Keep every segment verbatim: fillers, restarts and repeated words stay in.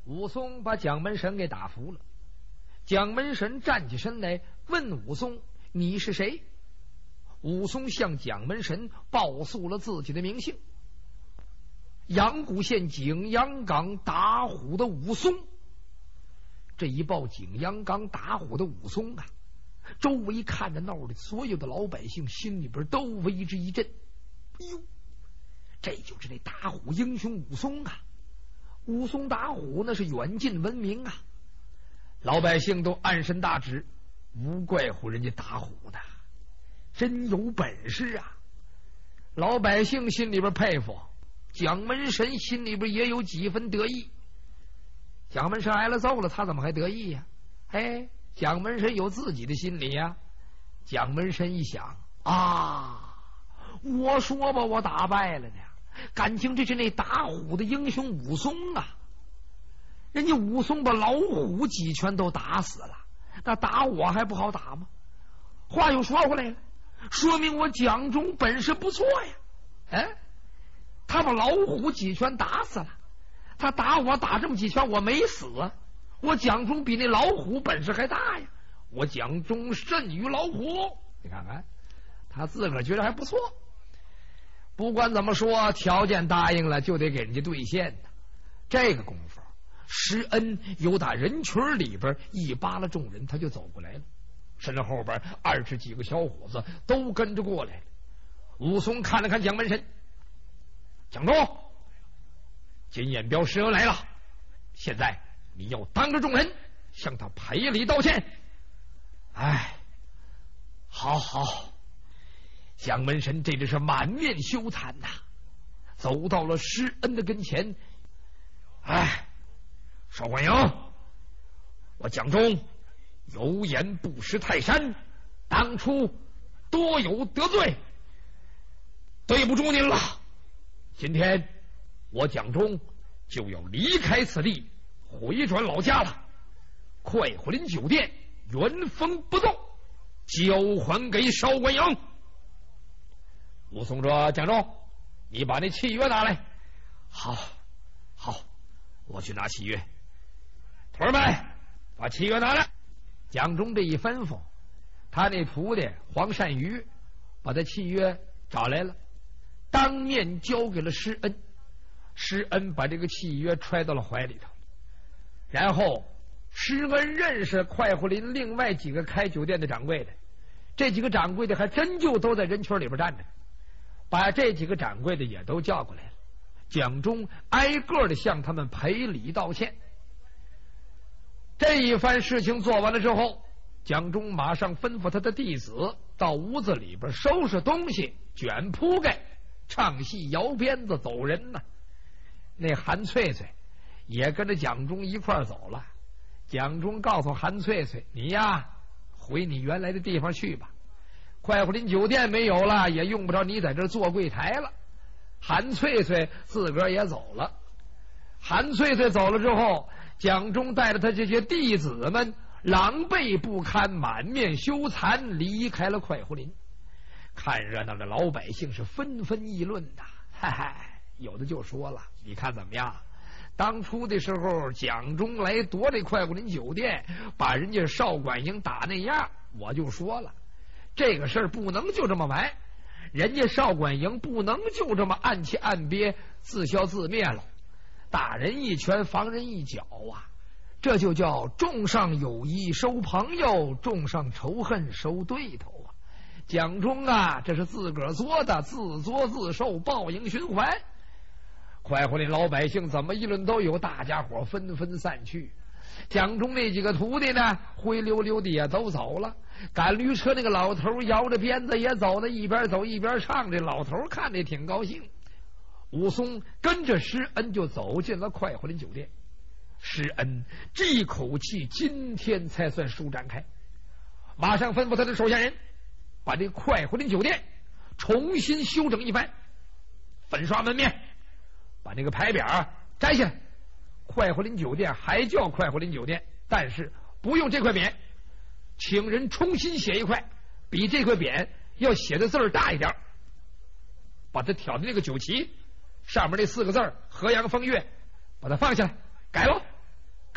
武松把蒋门神给打服了。蒋门神站起身来问武松：“你是谁？”武松向蒋门神报诉了自己的名姓：阳谷县景阳冈打虎的武松。这一报景阳冈打虎的武松啊，周围看着闹的所有的老百姓心里边都为之一振。哟，这就是那打虎英雄武松啊！武松打虎那是远近闻名啊！老百姓都暗伸大指，无怪乎人家打虎的，真有本事啊！老百姓心里边佩服，蒋门神心里边也有几分得意。蒋门神挨了揍了，他怎么还得意呀、啊？哎，蒋门神有自己的心理呀、啊。蒋门神一想啊，我说吧，我打败了呢，感情这是那打虎的英雄武松啊！人家武松把老虎几拳都打死了，那打我还不好打吗？话又说回来了，说明我蒋忠本事不错呀！哎，他把老虎几拳打死了，他打我打这么几拳，我没死，我蒋忠比那老虎本事还大呀！我蒋忠胜于老虎，你看看，他自个儿觉得还不错。不管怎么说，条件答应了就得给人家兑现的。这个功夫，施恩由打人群里边一扒拉众人，他就走过来了，身后边二十几个小伙子都跟着过来了。武松看了看蒋门神，蒋忠，金眼彪施恩来了，现在你要当着众人向他赔礼道歉。哎，好好。蒋门神这真是满面羞惭呐、啊，走到了施恩的跟前。哎，少管营，我蒋忠有眼不识泰山，当初多有得罪，对不住您了。今天我蒋忠就要离开此地，回转老家了。快活林酒店原封不动交还给少管营。武松说：“蒋忠，你把那契约拿来。”好，好，我去拿契约。徒儿们，把契约拿来。蒋忠这一吩咐，他那徒弟黄鳝鱼把他契约找来了，当面交给了施恩。施恩把这个契约揣到了怀里头，然后施恩认识快活林另外几个开酒店的掌柜的，这几个掌柜的还真就都在人群里边站着，把这几个掌柜的也都叫过来了。蒋忠挨个的向他们赔礼道歉。这一番事情做完了之后，蒋忠马上吩咐他的弟子到屋子里边收拾东西，卷铺盖，唱戏摇鞭子走人呢。那韩翠翠也跟着蒋忠一块走了。蒋忠告诉韩翠翠：“你呀，回你原来的地方去吧，快活林酒店没有了，也用不着你在这儿做柜台了。”韩翠翠自个儿也走了。韩翠翠走了之后，蒋忠带着他这些弟子们狼狈不堪，满面羞惭，离开了快活林。看热闹的老百姓是纷纷议论呐，嗨嗨，有的就说了：“你看怎么样？当初的时候，蒋忠来夺这快活林酒店，把人家少管营打那样，我就说了，这个事儿不能就这么完，人家少管营不能就这么暗气暗憋，自消自灭了。打人一拳，防人一脚啊，这就叫种上友谊收朋友，种上仇恨收对头啊。蒋忠啊，这是自个儿作的，自作自受，报应循环。”快活林老百姓怎么议论都有，大家伙纷纷散去。蒋忠那几个徒弟呢，灰溜溜的也都走了。赶驴车那个老头摇着鞭子也走了，一边走一边唱。这老头看着也挺高兴。武松跟着施恩就走进了快活林酒店。施恩这口气今天才算舒展开，马上吩咐他的手下人把这快活林酒店重新修整一番，粉刷门面，把那个牌匾摘下来。快活林酒店还叫快活林酒店，但是不用这块匾，请人重新写一块，比这块匾要写的字儿大一点，把它挑的那个酒旗上面那四个字“河阳风月”把它放下来，改了。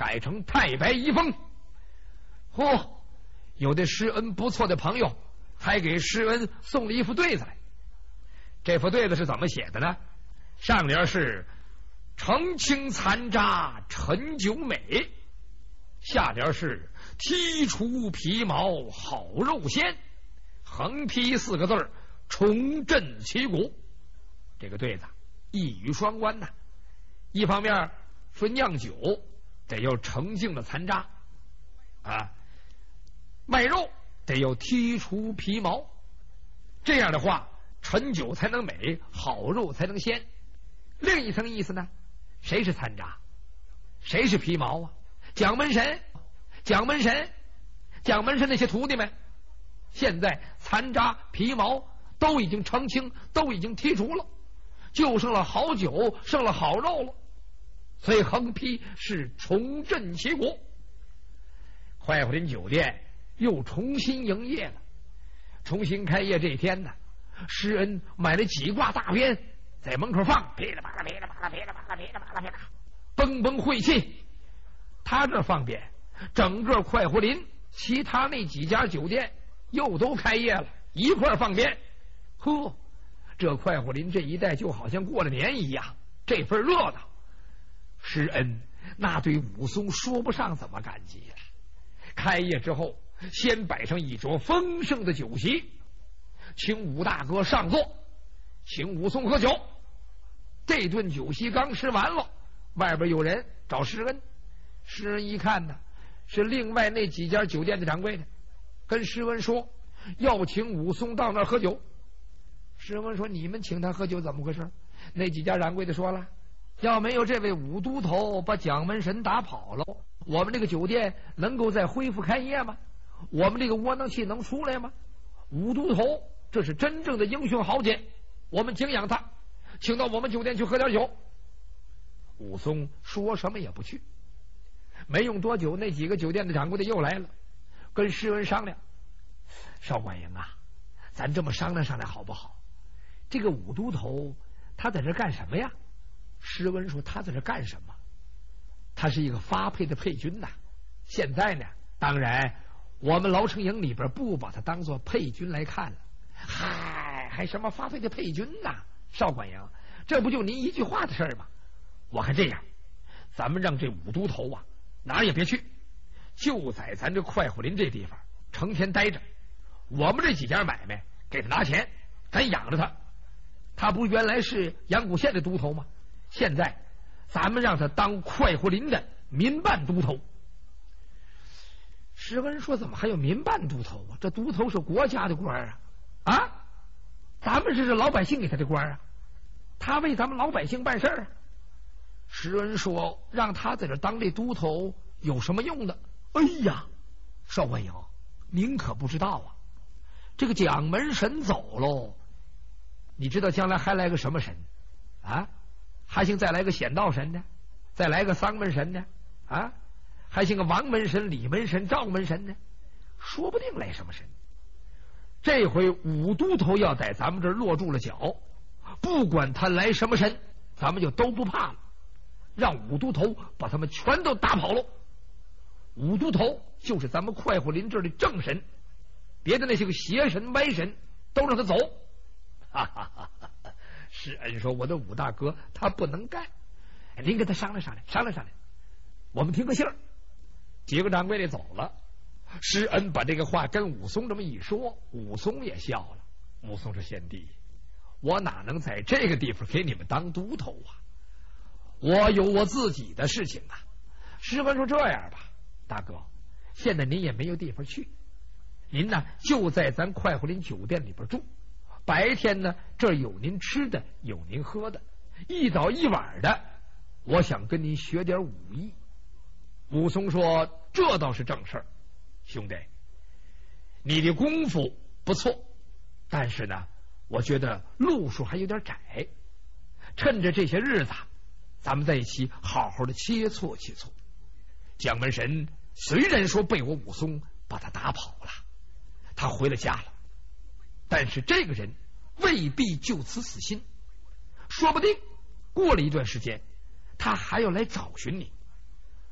改成太白遗风。嚯，有的施恩不错的朋友还给施恩送了一副对子来。这副对子是怎么写的呢？上联是澄清残渣陈九美，下联是剔除皮毛好肉鲜，横批四个字重振旗鼓。这个对子一语双关呐、啊，一方面说酿酒得要澄净了残渣啊，卖肉得要剔除皮毛，这样的话陈酒才能美，好肉才能鲜。另一层意思呢，谁是残渣，谁是皮毛啊？蒋门神，蒋门神，蒋门神那些徒弟们，现在残渣皮毛都已经澄清，都已经剔除了，就剩了好酒，剩了好肉了。所以横批是重振旗鼓。快活林酒店又重新营业了。重新开业这天呢，施恩买了几挂大鞭在门口放，噼里啪啦噼里啪啦噼里啪啦噼里啪啦噼里啪啦，嘣嘣晦气。他这放鞭，整个快活林其他那几家酒店又都开业了，一块放鞭。呵，这快活林这一带就好像过了年一样，这份热闹。施恩那对武松说不上怎么感激了。开业之后，先摆上一桌丰盛的酒席，请武大哥上座，请武松喝酒。这顿酒席刚吃完了，外边有人找施恩。施恩一看呢，是另外那几家酒店的掌柜的，跟施恩说要请武松到那儿喝酒。施恩说：“你们请他喝酒怎么回事？”那几家掌柜的说了：“要没有这位武都头把蒋门神打跑了，我们这个酒店能够再恢复开业吗？我们这个窝囊气能出来吗？武都头这是真正的英雄豪杰，我们敬仰他，请到我们酒店去喝点酒。”武松说什么也不去。没用多久，那几个酒店的掌柜的又来了，跟施恩商量：“少管营啊，咱这么商量商量好不好？这个武都头他在这干什么呀？”施恩说：“他在这干什么？他是一个发配的配军呐。现在呢，当然我们牢城营里边不把他当做配军来看了。嗨，还什么发配的配军呐？少管营，这不就您一句话的事儿吗？我看这样，咱们让这武都头啊哪儿也别去，就在咱这快活林这地方成天待着。我们这几家买卖给他拿钱，咱养着他。他不原来是阳谷县的都头吗？现在咱们让他当快活林的民办都头。”施恩说：“怎么还有民办都头啊？这都头是国家的官啊！啊，咱们这是老百姓给他的官啊，他为咱们老百姓办事啊。”施恩说：“让他在这当这都头有什么用呢？”哎呀，少管营，您可不知道啊，这个蒋门神走喽，你知道将来还来个什么神啊？还行再来个显道神呢，再来个丧门神呢，啊，还行个王门神、李门神、赵门神呢，说不定来什么神。这回武都头要在咱们这儿落住了脚，不管他来什么神，咱们就都不怕了，让武都头把他们全都打跑了。武都头就是咱们快活林这儿的正神，别的那些个邪神歪神都让他走。哈哈哈哈！施恩说：“我的武大哥他不能干，您跟他商量商量，商量商量，我们听个信儿。”几个掌柜的走了，施恩把这个话跟武松这么一说，武松也笑了。武松说：“贤弟，我哪能在这个地方给你们当都头啊？我有我自己的事情啊。”施恩说：“这样吧，大哥，现在您也没有地方去，您呢就在咱快活林酒店里边住。白天呢，这儿有您吃的，有您喝的，一早一晚的，我想跟您学点武艺。”武松说：“这倒是正事儿，兄弟，你的功夫不错，但是呢，我觉得路数还有点窄。趁着这些日子，咱们在一起好好的切磋切磋。蒋门神虽然说被我武松把他打跑了，他回了家了，但是这个人未必就此死心，说不定过了一段时间，他还要来找寻你。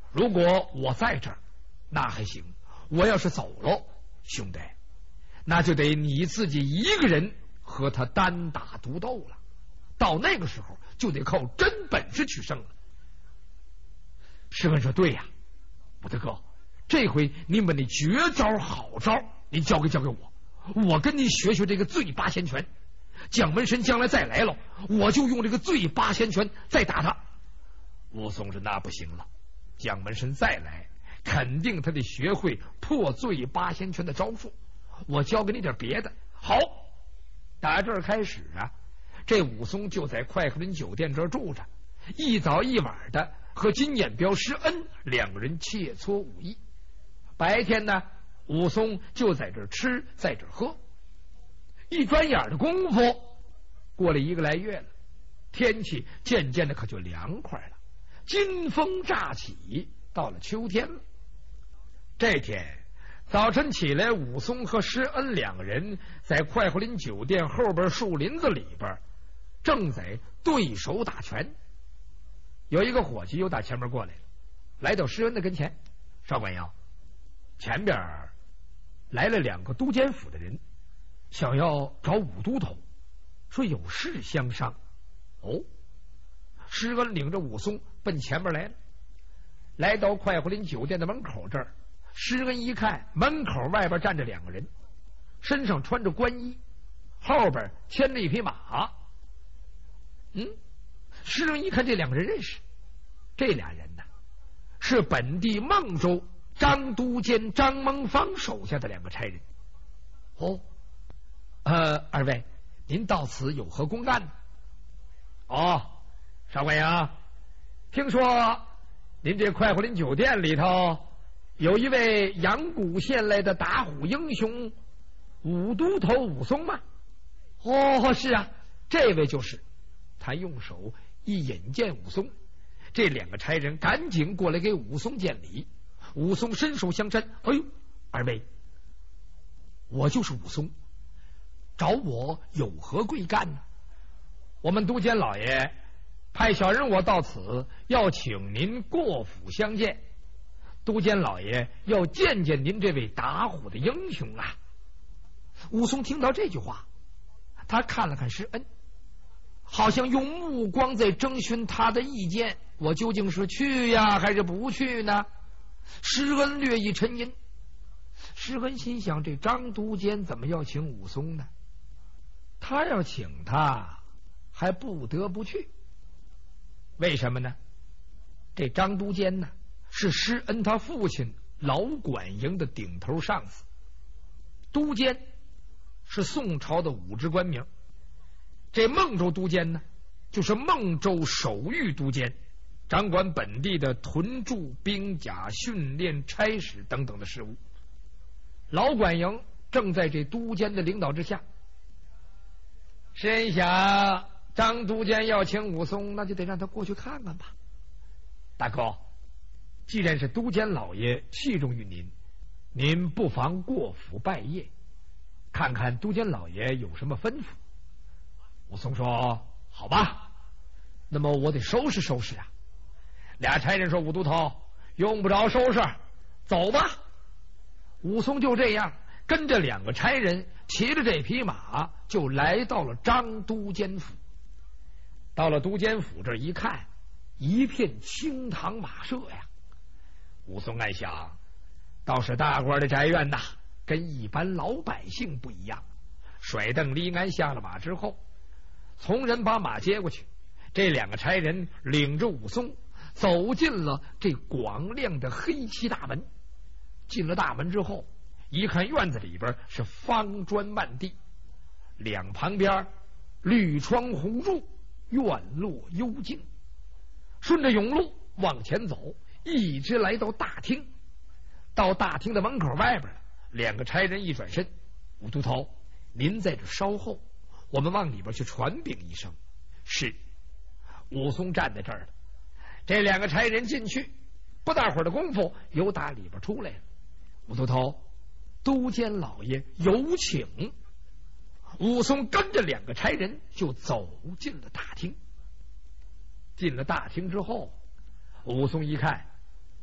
如果我在这儿，那还行；我要是走了，兄弟，那就得你自己一个人和他单打独斗了。到那个时候，就得靠真本事取胜了。施恩说：“对呀，我的哥，这回你把那绝招好招，你教给教给我，我跟你学学这个醉八仙拳。蒋门神将来再来了，我就用这个醉八仙拳再打他。”武松说：“那不行了，蒋门神再来，肯定他得学会破醉八仙拳的招数。我教给你点别的。”好，打这儿开始啊，这武松就在快活林酒店这儿住着，一早一晚的和金眼彪、施恩两个人切磋武艺。白天呢，武松就在这儿吃，在这儿喝。一转眼的功夫，过了一个来月了，天气渐渐的可就凉快了，金风乍起，到了秋天了。这天早晨起来，武松和施恩两个人在快活林酒店后边树林子里边，正在对手打拳。有一个伙计又打前面过来了，来到施恩的跟前：“少管营，前边来了两个都监府的人，想要找武都头，说有事相商。”哦，施恩领着武松奔前面来了，来到快活林酒店的门口这儿。施恩一看，门口外边站着两个人，身上穿着官衣，后边牵着一匹马。嗯，施恩一看这两个人认识，这俩人呢是本地孟州张都监张蒙方手下的两个差人。哦，呃，二位，您到此有何公干呢？哦，少管营，听说您这快活林酒店里头有一位阳谷县来的打虎英雄武都头武松吗？哦，是啊，这位就是。他用手一引荐武松，这两个差人赶紧过来给武松见礼。武松伸手相搀：“哎呦，二位，我就是武松，找我有何贵干呢？”我们都监老爷派小人我到此，要请您过府相见。都监老爷要见见您这位打虎的英雄啊！武松听到这句话，他看了看施恩，好像用目光在征询他的意见，我究竟是去呀还是不去呢？施恩略一沉吟，施恩心想，这张都监怎么要请武松呢？他要请他，还不得不去。为什么呢？这张都监呢，是施恩他父亲老管营的顶头上司。都监是宋朝的武职官名，这孟州都监呢，就是孟州守御都监，掌管本地的屯驻、兵甲、训练、差使等等的事务。老管营正在这都监的领导之下。施恩想，张都监要请武松，那就得让他过去看看吧。大哥，既然是都监老爷器重于您，您不妨过府拜谒，看看都监老爷有什么吩咐。武松说：“好吧，那么我得收拾收拾啊。”俩差人说：“武都头，用不着收拾，走吧。”武松就这样跟着两个差人骑着这匹马，就来到了张都监府。到了都监府这一看，一片青堂马舍呀。武松暗想，倒是大官的宅院呐，跟一般老百姓不一样。甩蹬离鞍下了马之后，从人把马接过去，这两个差人领着武松走进了这广亮的黑漆大门。进了大门之后，一看院子里边是方砖漫地，两旁边绿窗红柱，院落幽静。顺着甬路往前走，一直来到大厅。到大厅的门口外边，两个差人一转身：“武都头，您在这稍后，我们往里边去传禀一声。”是。武松站在这儿了。这两个差人进去，不大会儿的功夫，由打里边出来了。武都头，都监老爷有请。武松跟着两个差人就走进了大厅。进了大厅之后，武松一看，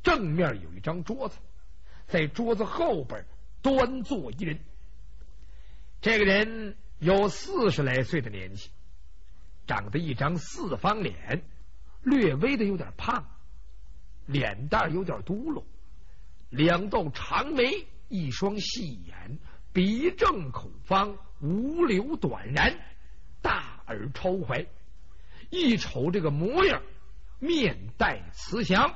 正面有一张桌子，在桌子后边端坐一人。这个人有四十来岁的年纪，长得一张四方脸，略微的有点胖，脸蛋有点嘟噜，两道长眉，一双细眼，鼻正口方，无瘤短髯，大耳超怀。一瞅这个模样，面带慈祥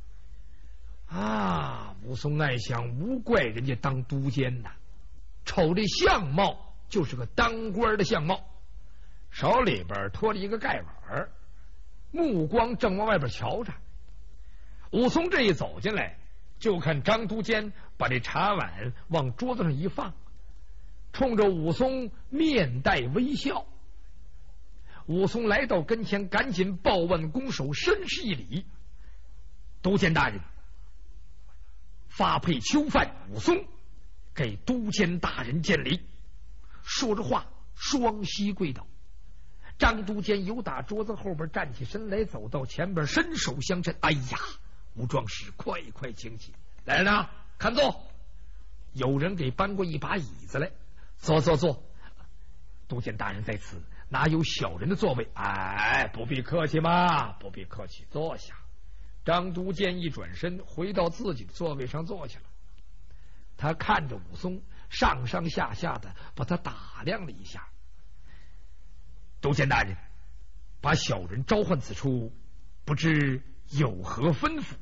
啊！武松暗想，无怪人家当都监呐，瞅这相貌就是个当官的相貌。手里边托着一个盖碗，目光正往外边瞧着。武松这一走进来，就看张都监把这茶碗往桌子上一放，冲着武松面带微笑。武松来到跟前，赶紧抱腕拱手，深施一礼：“都监大人，发配囚犯武松给都监大人见礼。”说着话，双膝跪倒。张都监由打桌子后边站起身来，走到前边，伸手相衬：“哎呀，武壮士，快快请起。来人呐，看坐。”有人给搬过一把椅子来，坐坐坐。都监大人在此，哪有小人的座位？哎，不必客气嘛，不必客气，坐下。张都监一转身，回到自己的座位上坐下了。他看着武松，上上下下的把他打量了一下。都监大人，把小人召唤此处，不知有何吩咐？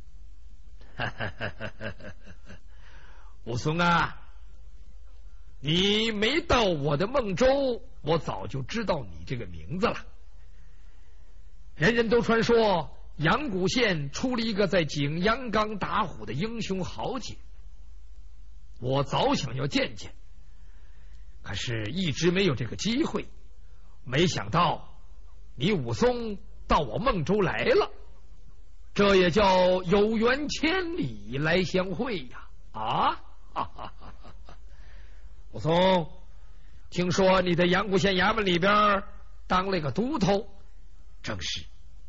武松啊，你没到我的孟州，我早就知道你这个名字了。人人都传说阳谷县出了一个在景阳冈打虎的英雄豪杰，我早想要见见，可是一直没有这个机会。没想到你武松到我孟州来了，这也叫有缘千里来相会呀！啊，哈哈哈哈！武松，听说你在阳谷县衙门里边当了个都头，正是。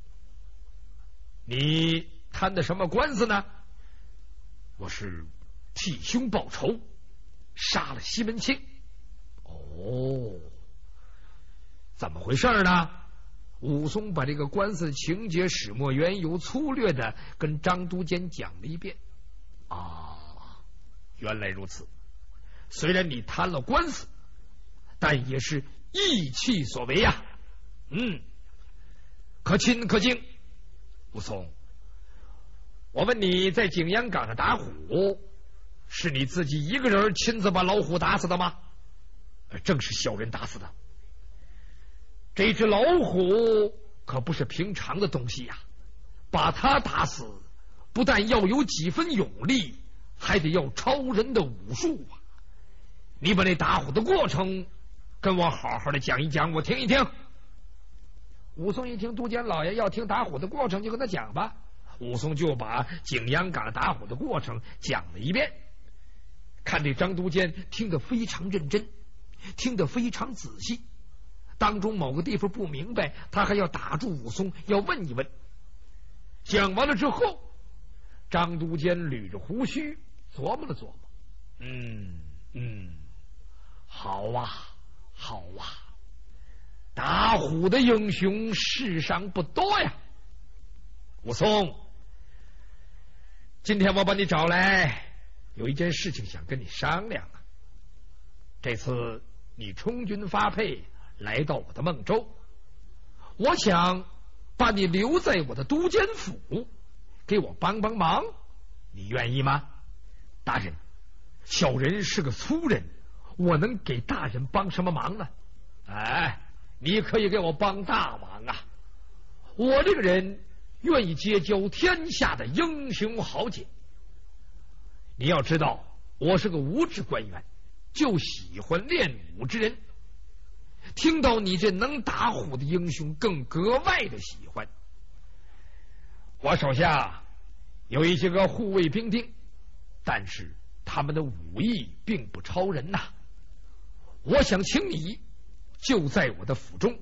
你摊的什么官司呢？我是替兄报仇，杀了西门庆。哦，怎么回事呢？武松把这个官司情节、始末、缘由粗略的跟张都监讲了一遍。啊，原来如此。虽然你摊了官司，但也是义气所为呀。嗯，可亲可敬。武松，我问你在景阳冈上打虎，是你自己一个人亲自把老虎打死的吗？正是小人打死的。这只老虎可不是平常的东西呀，把它打死，不但要有几分勇力，还得要超人的武术啊！你把那打虎的过程跟我好好的讲一讲，我听一听。武松一听都监老爷要听打虎的过程，就跟他讲吧。武松就把景阳冈打虎的过程讲了一遍。看这张都监听得非常认真，听得非常仔细，当中某个地方不明白，他还要打住武松，要问一问。讲完了之后，张都监捋着胡须琢磨了琢磨，嗯嗯，好啊好啊，打虎的英雄世上不多呀。武松，今天我把你找来，有一件事情想跟你商量啊。这次你充军发配来到我的孟州，我想把你留在我的都监府，给我帮帮忙，你愿意吗？大人，小人是个粗人，我能给大人帮什么忙呢？哎，你可以给我帮大忙啊！我这个人愿意结交天下的英雄豪杰。你要知道，我是个武职官员，就喜欢练武之人。听到你这能打虎的英雄，更格外的喜欢。我手下有一些个护卫兵丁，但是他们的武艺并不超人呐、啊。我想请你就在我的府中，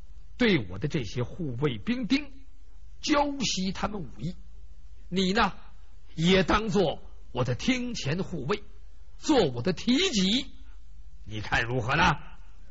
对我的这些护卫兵丁教习他们武艺。你呢， 也当做我的厅前护卫，做我的提己，你看如何呢？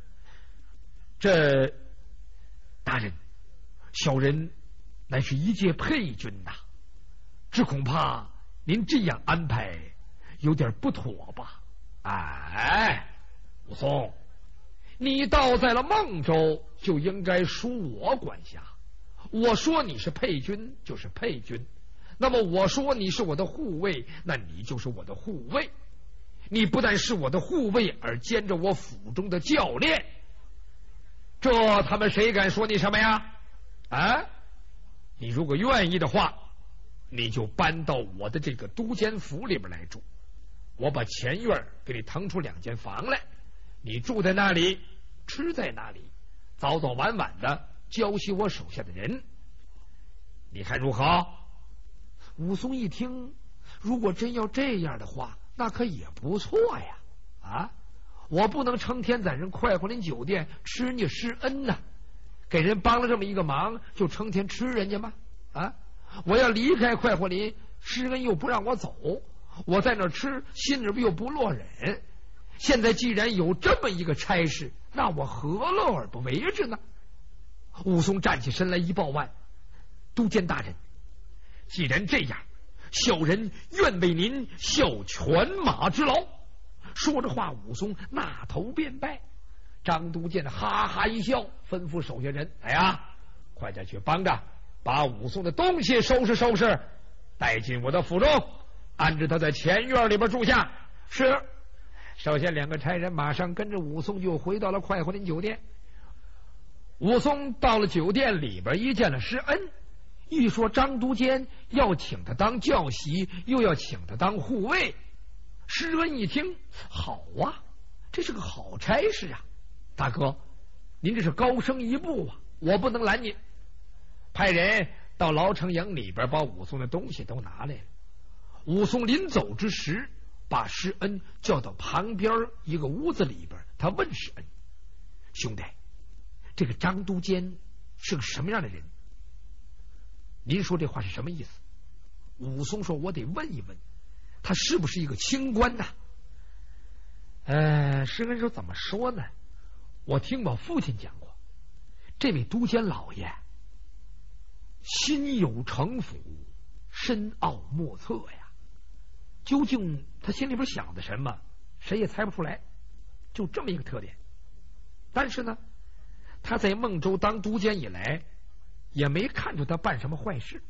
这大人，小人乃是一介配军呐，只恐怕您这样安排有点不妥吧？哎，武松，你到在了孟州，就应该属我管辖。我说你是配军，就是配军；那么我说你是我的护卫，那你就是我的护卫。你不但是我的护卫，而兼着我府中的教练。这他们谁敢说你什么呀？啊！你如果愿意的话，你就搬到我的这个都监府里边来住。我把前院给你腾出两间房来，你住在那里，吃在那里，早早晚晚的教习我手下的人，你看如何？武松一听，如果真要这样的话，那可也不错呀！啊，我不能成天在人快活林酒店吃人家施恩呐、啊，给人帮了这么一个忙，就成天吃人家吗？啊，我要离开快活林，施恩又不让我走，我在那吃，心里边又不落忍。现在既然有这么一个差事，那我何乐而不为之呢？武松站起身来一抱腕：“都监大人，既然这样，小人愿为您效犬马之劳。”说着话，武松纳头便拜。张都监哈哈一笑，吩咐手下人：“哎呀，快点去帮着把武松的东西收拾收拾，带进我的府中，安置他在前院里边住下。”是。首先两个差人马上跟着武松就回到了快活林酒店。武松到了酒店里边，一见了施恩，一说张都监要请他当教习，又要请他当护卫。施恩一听，好啊，这是个好差事啊！大哥，您这是高升一步啊，我不能拦您。派人到牢城营里边把武松的东西都拿来了。武松临走之时，把施恩叫到旁边一个屋子里边，他问施恩：“兄弟，这个张都监是个什么样的人？您说这话是什么意思？”武松说：“我得问一问，他是不是一个清官呐？”呃，施恩说：“怎么说呢？我听我父亲讲过，这位都监老爷心有城府，深奥莫测呀。究竟他心里边想的什么，谁也猜不出来，就这么一个特点。但是呢，他在孟州当都监以来，也没看出他办什么坏事，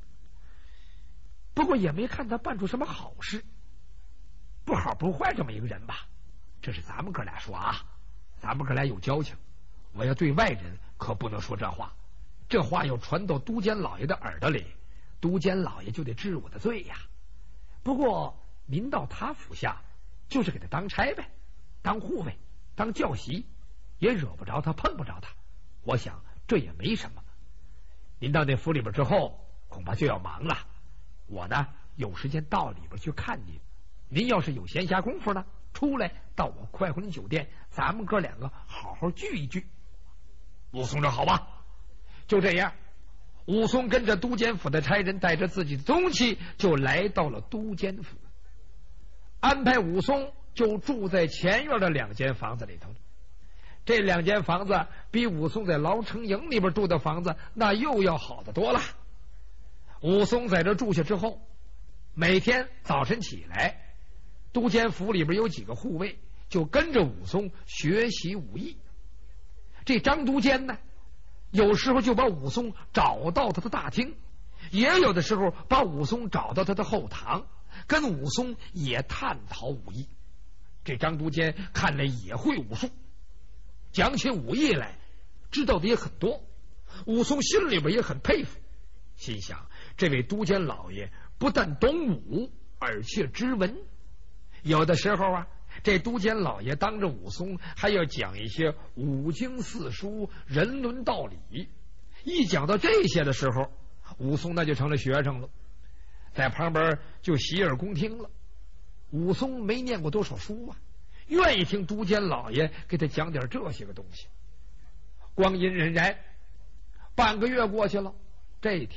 不过也没看他办出什么好事，不好不坏这么一个人吧。这是咱们哥俩说啊，咱们哥俩有交情，我要对外人可不能说这话，这话要传到都监老爷的耳朵里，都监老爷就得治我的罪呀。不过您到他府下，就是给他当差呗，当护卫，当教习，也惹不着他，碰不着他，我想这也没什么。您到那府里边之后，恐怕就要忙了。我呢，有时间到里边去看您。您要是有闲暇功夫呢，出来到我快活林酒店，咱们哥两个好好聚一聚。武松说：“好吧。”就这样，武松跟着都监府的差人，带着自己的东西，就来到了都监府，安排武松就住在前院的两间房子里头。这两间房子比武松在牢城营里边住的房子那又要好得多了。武松在这住下之后，每天早晨起来，都监府里边有几个护卫，就跟着武松学习武艺。这张都监呢，有时候就把武松找到他的大厅，也有的时候把武松找到他的后堂，跟武松也探讨武艺。这张都监看来也会武术，讲起武艺来知道的也很多。武松心里边也很佩服，心想这位都监老爷不但懂武，而且知文。有的时候啊，这都监老爷当着武松还要讲一些五经四书、人伦道理。一讲到这些的时候，武松那就成了学生了，在旁边就洗耳恭听了。武松没念过多少书啊，愿意听都监老爷给他讲点这些个东西。光阴荏苒，半个月过去了。这一天，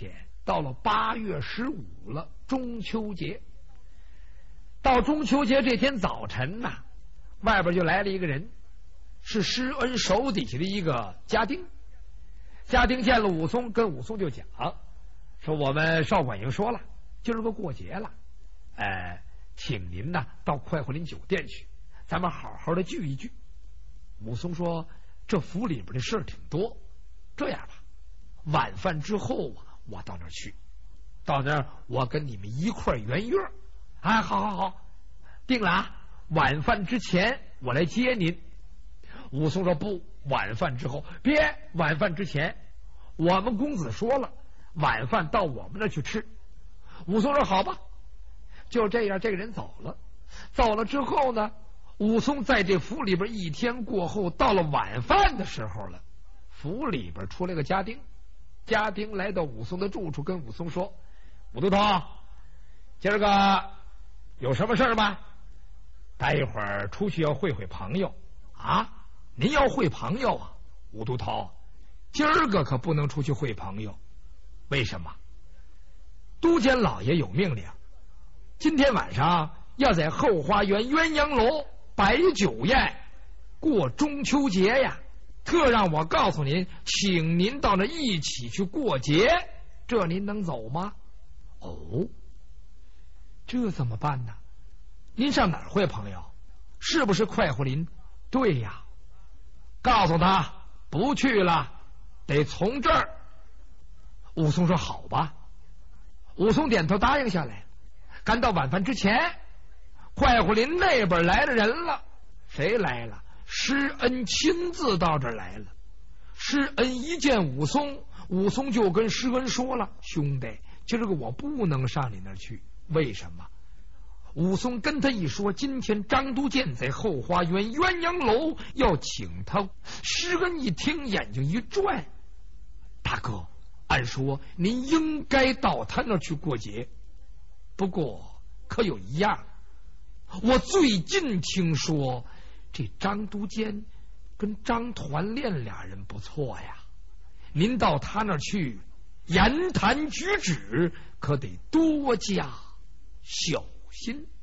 到了八月十五了，中秋节。到中秋节这天早晨呐、啊，外边就来了一个人，是施恩手底下的一个家丁。家丁见了武松，跟武松就讲说：“我们少管营说了，今儿个过节了，呃，请您呢到快活林酒店去，咱们好好的聚一聚。”武松说：“这府里边的事儿挺多，这样吧，晚饭之后啊，我到那儿去，到那儿我跟你们一块儿圆约。哎，好好好，定了啊！晚饭之前我来接您。”武松说：“不，晚饭之后。”别，晚饭之前，我们公子说了，晚饭到我们那儿去吃。武松说：“好吧。”就这样，这个人走了。走了之后呢，武松在这府里边一天过后，到了晚饭的时候了，府里边出来个家丁。家丁来到武松的住处，跟武松说：“武都头，今儿个有什么事儿吗？待一会儿出去要会会朋友啊。您要会朋友啊？武都头，今儿个可不能出去会朋友。为什么？都监老爷有命令，今天晚上要在后花园鸳鸯楼摆酒宴，过中秋节呀。特让我告诉您，请您到那一起去过节，这您能走吗？”“哦，这怎么办呢？您上哪儿会朋友？是不是快活林？”“对呀。”“告诉他不去了，得从这儿。”武松说：“好吧。”武松点头答应下来。赶到晚饭之前，快活林那边来了人了。谁来了？施恩亲自到这儿来了。施恩一见武松，武松就跟施恩说了：“兄弟，今儿个我不能上你那儿去。为什么？”武松跟他一说，今天张都监在后花园鸳鸯楼要请他。施恩一听，眼睛一转：“大哥，按说您应该到他那儿去过节，不过可有一样，我最近听说这张都监跟张团练俩人不错呀，您到他那儿去，言谈举止可得多加小心。”